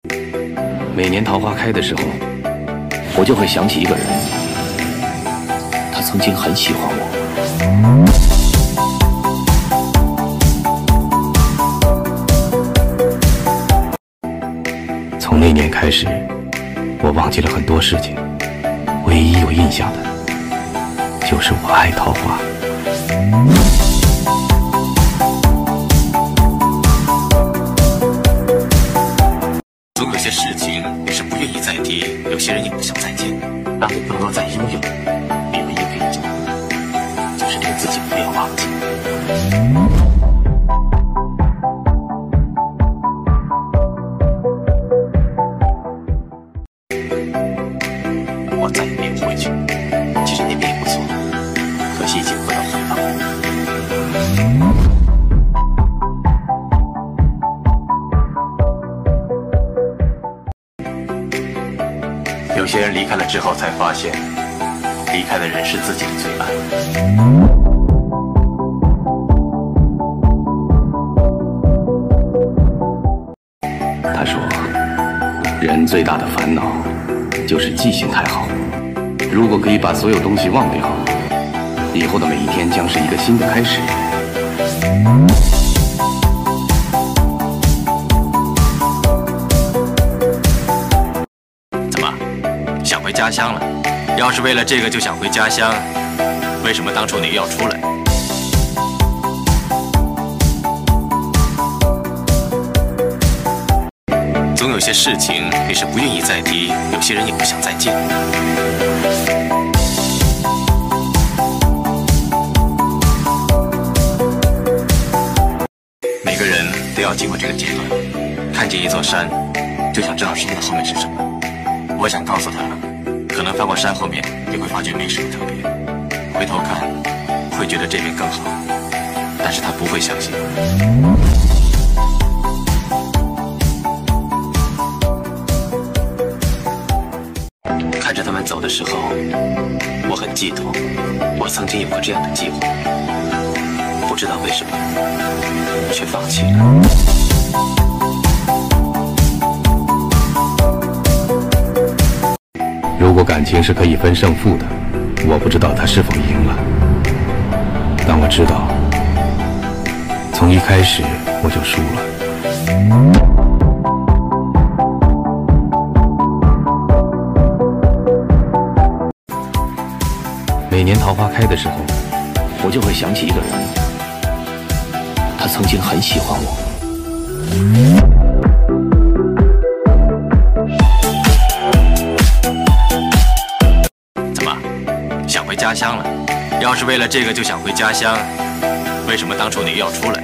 每年桃花开的时候，我就会想起一个人，他曾经很喜欢我。从那年开始，我忘记了很多事情，唯一有印象的，就是我爱桃花。 总有些事情你是不愿意再提，有些人也不想再见。当你不能够再拥有，你唯一可以做的，就是令自己不要忘记。我再也没有回去，其实那边也不错，可惜已经不能回了。有些人离开了之后才发现，离开的人是自己的最爱。 他说，人最大的烦恼就是记性太好。如果可以把所有东西忘掉，以后的每一天将是一个新的开始。 怎么，想回家乡了？要是为了这个就想回家乡，为什么当初你要出来？总有些事情你是不愿意再提，有些人也不想再见。每个人都要经过这个阶段，看见一座山，就想知道山的后面是什么。我想告诉他，可能翻过山后面，你会发觉没什么特别，回头看，会觉得这边更好，但是他不会相信。看着他们走的时候，我很悸动。我曾经有过这样的计划，不知道为什么，却放弃了。 如果感情是可以分胜负的，我不知道他是否赢了，但我知道，从一开始我就输了。每年桃花开的时候，我就会想起一个人，他曾经很喜欢我。 怎么，想回家乡了？要是为了这个就想回家乡，为什么当初你要出来？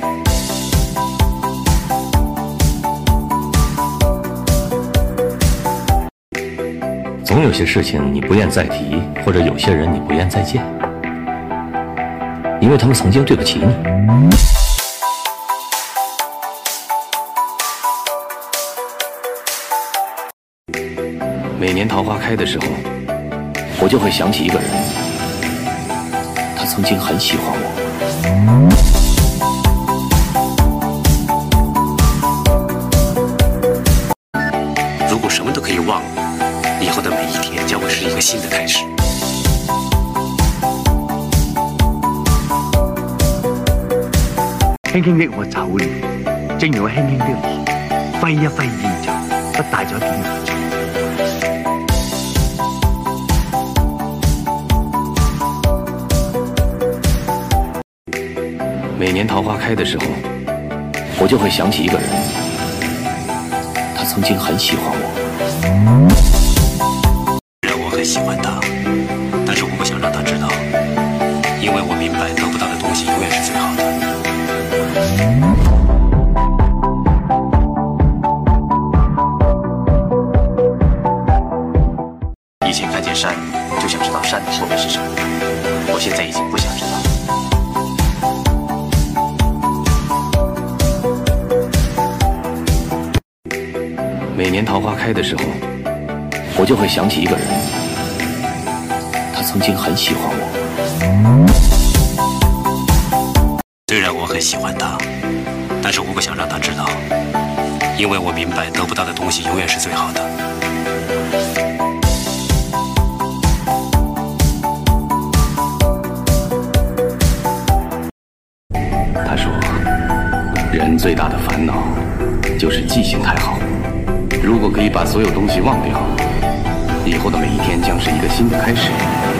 总有些事情你不愿再提，或者有些人你不愿再见，因为他们曾经对不起你。每年桃花开的时候，我就会想起一个人，他曾经很喜欢我。 如果什么都可以忘了，以后的每一天将会是一个新的开始。 輕輕的我走了，正如我輕輕的來，揮一揮衣袖，不帶走一點回憶。 每年桃花开的时候，我就会想起一个人，他曾经很喜欢我。 让我很喜欢他，但是我不想让他知道，因为我明白得不到的东西永远是最好的。以前看见山，就想知道山的后面是什么，我现在已经不想知道。 每年桃花开的时候，我就会想起一个人，他曾经很喜欢我。虽然我很喜欢他，但是我不想让他知道，因因为我明白得不到的东西永远是最好的。 他说，人最大的烦恼就是记性太好。如果可以把所有东西忘掉，以后的每一天将是一个新的开始。